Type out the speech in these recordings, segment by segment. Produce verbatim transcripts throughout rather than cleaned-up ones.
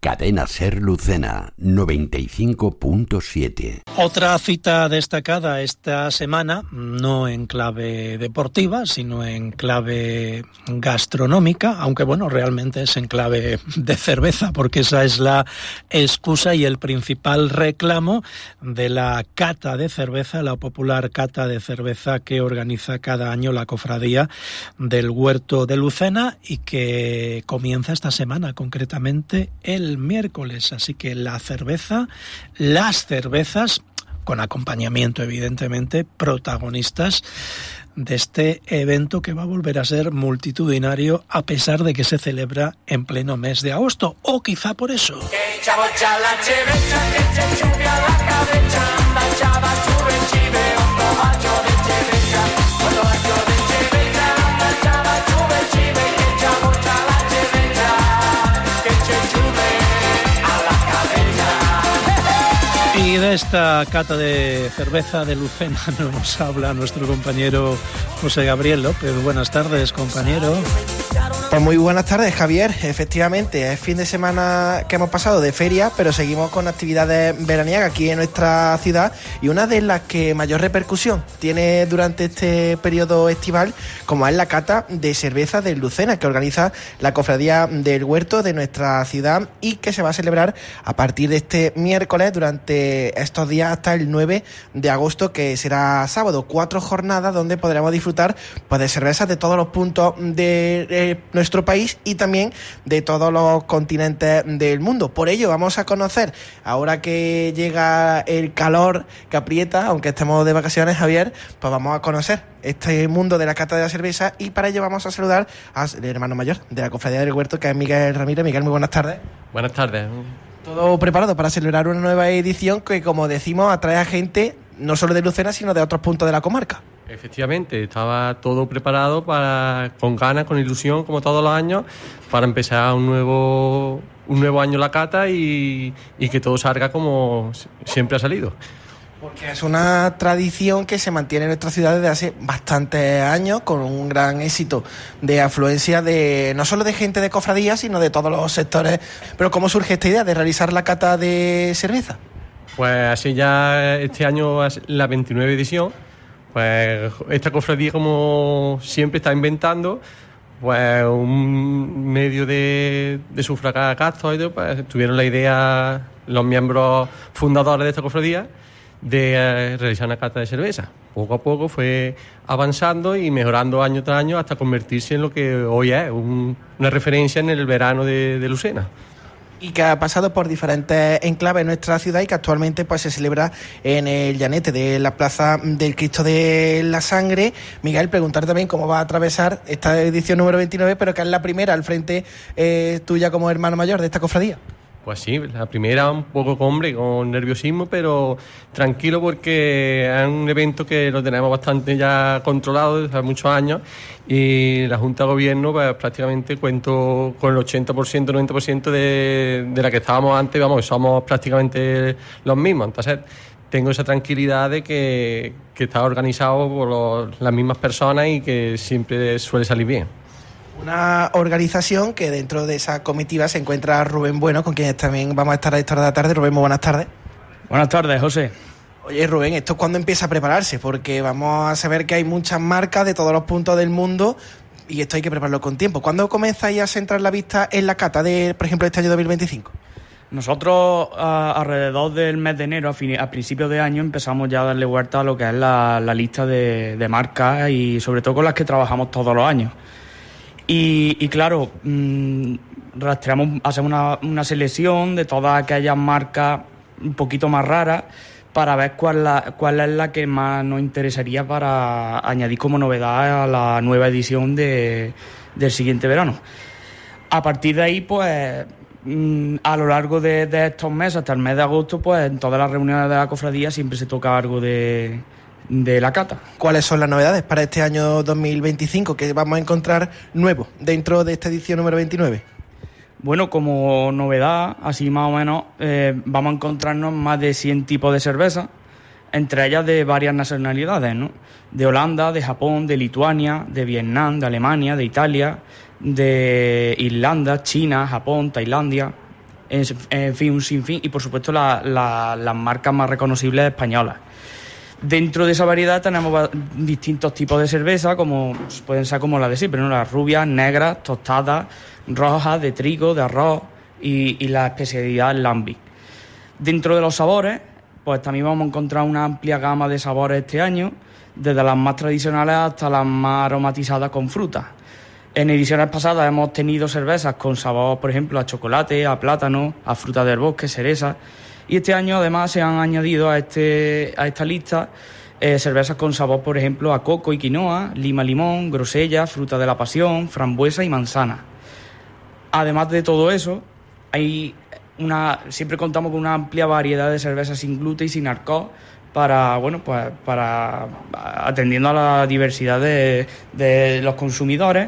Cadena Ser Lucena, noventa y cinco punto siete. Otra cita destacada esta semana, no en clave deportiva, sino en clave gastronómica, aunque bueno, realmente es en clave de cerveza, porque esa es la excusa y el principal reclamo de la cata de cerveza, la popular cata de cerveza que organiza cada año la Cofradía del Huerto de Lucena y que comienza esta semana, concretamente el miércoles. Así que la cerveza, las cervezas, con acompañamiento evidentemente, protagonistas de este evento que va a volver a ser multitudinario a pesar de que se celebra en pleno mes de agosto, o quizá por eso. Y de esta cata de cerveza de Lucena nos habla nuestro compañero José Gabriel López. Buenas tardes, compañero. Pues muy buenas tardes, Javier. Efectivamente, es fin de semana que hemos pasado de feria, pero seguimos con actividades veraniegas aquí en nuestra ciudad, y una de las que mayor repercusión tiene durante este periodo estival, como es la cata de cerveza de Lucena, que organiza la Cofradía del Huerto de nuestra ciudad y que se va a celebrar a partir de este miércoles durante estos días hasta el nueve de agosto, que será sábado. Cuatro jornadas donde podremos disfrutar pues de cervezas de todos los puntos de eh, nuestro país y también de todos los continentes del mundo. Por ello vamos a conocer, ahora que llega el calor que aprieta, aunque estemos de vacaciones, Javier, pues vamos a conocer este mundo de la cata de la cerveza, y para ello vamos a saludar al hermano mayor de la Cofradía del Huerto, que es Miguel Ramírez. Miguel, muy buenas tardes. Buenas tardes. Todo preparado para celebrar una nueva edición que, como decimos, atrae a gente no solo de Lucena, sino de otros puntos de la comarca. Efectivamente, estaba todo preparado para, con ganas, con ilusión, como todos los años, para empezar un nuevo, un nuevo año la cata y, y que todo salga como siempre ha salido. Porque es una tradición que se mantiene en nuestra ciudad desde hace bastantes años, con un gran éxito de afluencia de no solo de gente de cofradía, sino de todos los sectores. Pero ¿cómo surge esta idea de realizar la cata de cerveza? Pues así ya este año es la veintinueve edición. Pues esta cofradía, como siempre está inventando, pues un medio de, de sufragar gastos, pues tuvieron la idea los miembros fundadores de esta cofradía de eh, realizar una cata de cerveza. Poco a poco fue avanzando y mejorando año tras año hasta convertirse en lo que hoy es un, una referencia en el verano de, de Lucena. Y que ha pasado por diferentes enclaves en nuestra ciudad y que actualmente pues se celebra en el llanete de la Plaza del Cristo de la Sangre. Miguel, preguntar también cómo va a atravesar esta edición número veintinueve, pero que es la primera al frente eh, tuya como hermano mayor de esta cofradía. Pues sí, la primera un poco con, hombre, con nerviosismo, pero tranquilo, porque es un evento que lo tenemos bastante ya controlado desde hace muchos años, y la Junta de Gobierno pues prácticamente cuento con el ochenta por ciento, noventa por ciento de, de la que estábamos antes, vamos, somos prácticamente los mismos. Entonces tengo esa tranquilidad de que, que está organizado por los, las mismas personas y que siempre suele salir bien. Una organización que dentro de esa comitiva se encuentra Rubén Bueno, con quien también vamos a estar a esta hora de la tarde. Rubén, muy buenas tardes. Buenas tardes, José. Oye, Rubén, ¿esto cuándo empieza a prepararse? Porque vamos a saber que hay muchas marcas de todos los puntos del mundo y esto hay que prepararlo con tiempo. ¿Cuándo comenzáis a centrar la vista en la cata de, por ejemplo, este año dos mil veinticinco? Nosotros a, alrededor del mes de enero, a, fin, a principios de año, empezamos ya a darle vuelta a lo que es la, la lista de, de marcas y sobre todo con las que trabajamos todos los años. Y, y claro, mmm, rastreamos, hacemos una, una selección de todas aquellas marcas un poquito más raras para ver cuál, la, cuál es la que más nos interesaría para añadir como novedad a la nueva edición de, del siguiente verano. A partir de ahí, pues, mmm, a lo largo de, de estos meses, hasta el mes de agosto, pues en todas las reuniones de la cofradía siempre se toca algo de... de la cata. ¿Cuáles son las novedades para este año dos mil veinticinco que vamos a encontrar nuevo dentro de esta edición número veintinueve? Bueno, como novedad, así más o menos, eh, vamos a encontrarnos más de cien tipos de cerveza, entre ellas de varias nacionalidades, ¿no? De Holanda, de Japón, de Lituania, de Vietnam, de Alemania, de Italia, de Irlanda, China, Japón, Tailandia. en, en fin, un sinfín, y por supuesto la, la, las marcas más reconocibles españolas. Dentro de esa variedad tenemos distintos tipos de cerveza, como pueden ser como la de siempre, ¿no? Las rubias, negras, tostadas, rojas, de trigo, de arroz y, y la especialidad lambic. Dentro de los sabores, pues también vamos a encontrar una amplia gama de sabores este año, desde las más tradicionales hasta las más aromatizadas con frutas. En ediciones pasadas hemos tenido cervezas con sabor, por ejemplo, a chocolate, a plátano, a frutas del bosque, cereza. Y este año además se han añadido a, este, a esta lista eh, cervezas con sabor, por ejemplo, a coco y quinoa, lima limón, grosella, fruta de la pasión, frambuesa y manzana. Además de todo eso, hay una, siempre contamos con una amplia variedad de cervezas sin gluten y sin alcohol para, bueno, pues para atendiendo a la diversidad de, de los consumidores.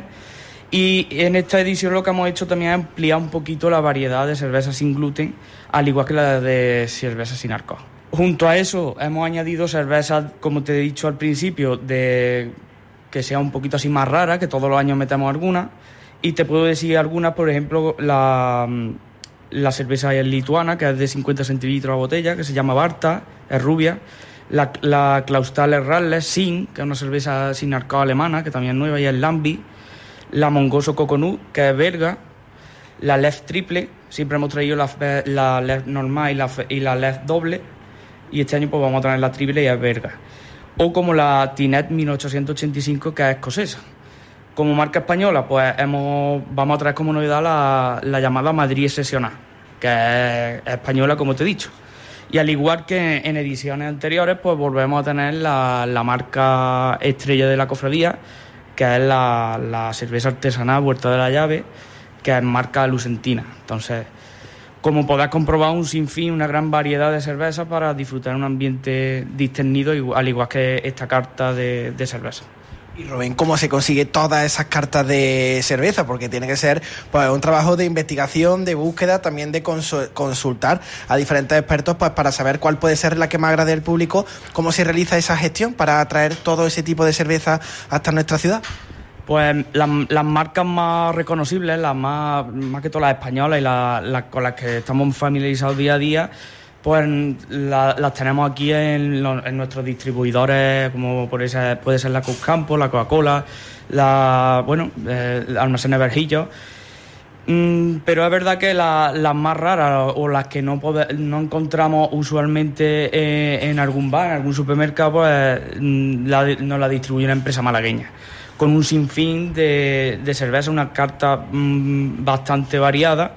Y en esta edición lo que hemos hecho también es ampliar un poquito la variedad de cervezas sin gluten, al igual que la de cervezas sin alcohol. Junto a eso hemos añadido cervezas, como te he dicho al principio, de que sea un poquito así más rara, que todos los años metemos algunas. Y te puedo decir algunas, por ejemplo, la, la cerveza lituana, que es de cincuenta centilitros a botella, que se llama Barta, es rubia. La, la Clausthaler Radler Sin, que es una cerveza sin alcohol alemana, que también es nueva, y es Lambi. La Mongoso Coconut, que es belga. La Lef Triple, siempre hemos traído la, la Lef normal y la, y la Lef doble, y este año pues vamos a traer la triple y es belga. O como la Tinet mil ochocientos ochenta y cinco, que es escocesa. Como marca española, pues hemos, vamos a traer como novedad la, la llamada Madrid Excepcional, que es española, como te he dicho. Y al igual que en ediciones anteriores, pues volvemos a tener la, la marca estrella de la cofradía, que es la, la cerveza artesanal Huerta de la Llave, que es marca lucentina. Entonces, como podrás comprobar, un sinfín, una gran variedad de cervezas para disfrutar de un ambiente discernido, al igual que esta carta de, de cerveza. Y Rubén, ¿cómo se consigue todas esas cartas de cerveza? Porque tiene que ser pues un trabajo de investigación, de búsqueda, también de consu- consultar a diferentes expertos pues para saber cuál puede ser la que más agrade al público. ¿Cómo se realiza esa gestión para atraer todo ese tipo de cerveza hasta nuestra ciudad? Pues las, las marcas más reconocibles, las más, más que todas las españolas y las, las con las que estamos familiarizados día a día, pues la, las tenemos aquí en, los, en nuestros distribuidores, como por ese, puede ser la Cruzcampo, la Coca-Cola, la, bueno, eh, Almacenes Vergillo. Mm, pero es verdad que la, las más raras o las que no, pode, no encontramos usualmente eh, en algún bar, en algún supermercado, pues la, nos la distribuye una empresa malagueña, con un sinfín de, de cerveza, una carta mmm, bastante variada.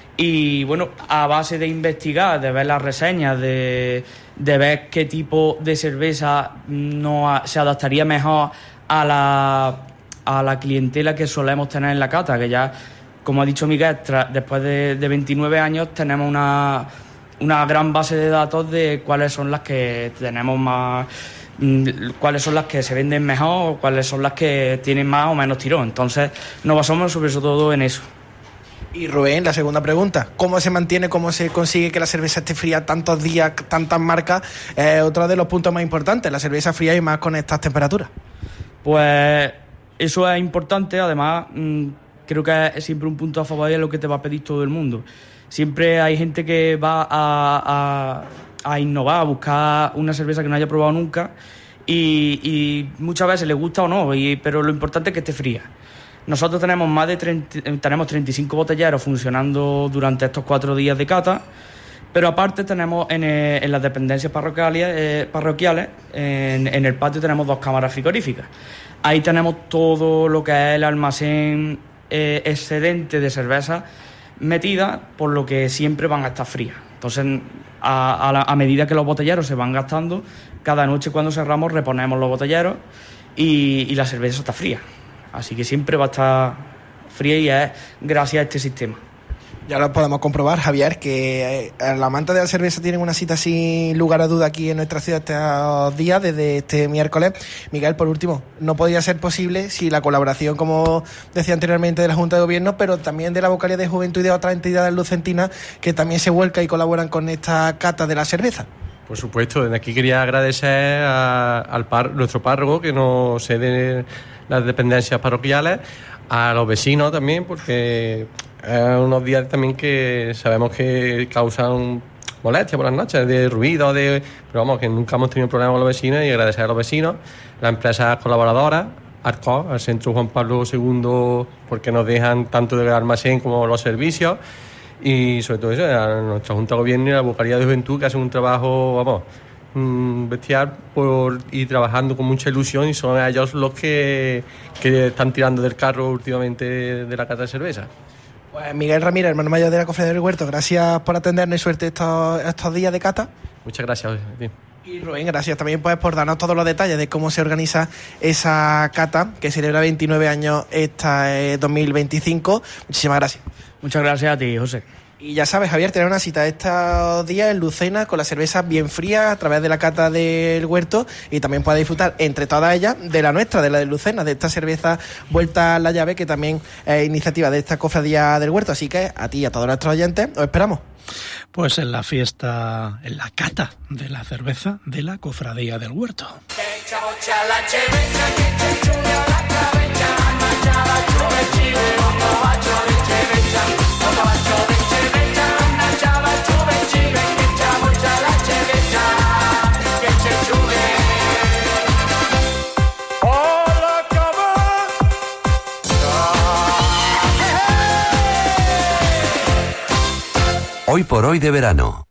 Y bueno, a base de investigar, de ver las reseñas, de, de ver qué tipo de cerveza no se adaptaría mejor a la, a la clientela que solemos tener en la cata, que ya, como ha dicho Miguel, tra, después de, de veintinueve años tenemos una, una gran base de datos de cuáles son las que tenemos más, cuáles son las que se venden mejor, o cuáles son las que tienen más o menos tirón. Entonces nos basamos sobre todo en eso. Y Rubén, la segunda pregunta, ¿cómo se mantiene, cómo se consigue que la cerveza esté fría tantos días, tantas marcas? Eh, otro de los puntos más importantes, la cerveza fría y más con estas temperaturas. Pues eso es importante, además mmm, creo que es siempre un punto a favor de lo que te va a pedir todo el mundo. Siempre hay gente que va a, a, a innovar, a buscar una cerveza que no haya probado nunca y, y muchas veces le gusta o no, y, pero lo importante es que esté fría. Nosotros tenemos más de treinta, tenemos treinta y cinco botelleros funcionando durante estos cuatro días de cata, pero aparte tenemos en, el, en las dependencias parroquiales, eh, parroquiales en, en el patio tenemos dos cámaras frigoríficas. Ahí tenemos todo lo que es el almacén eh, excedente de cerveza metida, por lo que siempre van a estar frías. Entonces, a, a, la, a medida que los botelleros se van gastando, cada noche cuando cerramos reponemos los botelleros y, y la cerveza está fría. Así que siempre va a estar fría y es gracias a este sistema. Ya lo podemos comprobar, Javier, que la amante de la cerveza tienen una cita sin lugar a duda aquí en nuestra ciudad estos días, desde este miércoles. Miguel, por último, no podría ser posible si la colaboración, como decía anteriormente, de la Junta de Gobierno, pero también de la Vocalía de Juventud y de otras entidades lucentinas que también se vuelcan y colaboran con esta cata de la cerveza. Por supuesto, desde aquí quería agradecer a, al par, nuestro párroco que nos cede las dependencias parroquiales, a los vecinos también, porque es unos días también que sabemos que causan molestia por las noches, de ruido, de pero vamos, que nunca hemos tenido problemas con los vecinos, y agradecer a los vecinos, las empresas colaboradoras, Arcos, al Centro Juan Pablo segundo, porque nos dejan tanto del almacén como los servicios, y sobre todo eso, a nuestra Junta de Gobierno y a la Bocaría de Juventud, que hacen un trabajo, vamos, bestial por ir trabajando con mucha ilusión, y son ellos los que, que están tirando del carro últimamente de la cata de cerveza. Pues Miguel Ramírez, hermano mayor de la Cofradía del Huerto, gracias por atendernos y suerte estos, estos días de cata. Muchas gracias a ti. Y Rubén, gracias también pues por darnos todos los detalles de cómo se organiza esa cata que celebra veintinueve años esta eh, dos mil veinticinco. Muchísimas gracias. Muchas gracias a ti, José. Y ya sabes, Javier, tener una cita estos días en Lucena con la cerveza bien fría a través de la cata del Huerto, y también puedes disfrutar entre todas ellas de la nuestra, de la de Lucena, de esta cerveza Vuelta a la Llave, que también es iniciativa de esta Cofradía del Huerto. Así que a ti y a todos nuestros oyentes os esperamos. Pues en la fiesta, en la cata de la cerveza de la Cofradía del Huerto. Hoy por hoy de verano.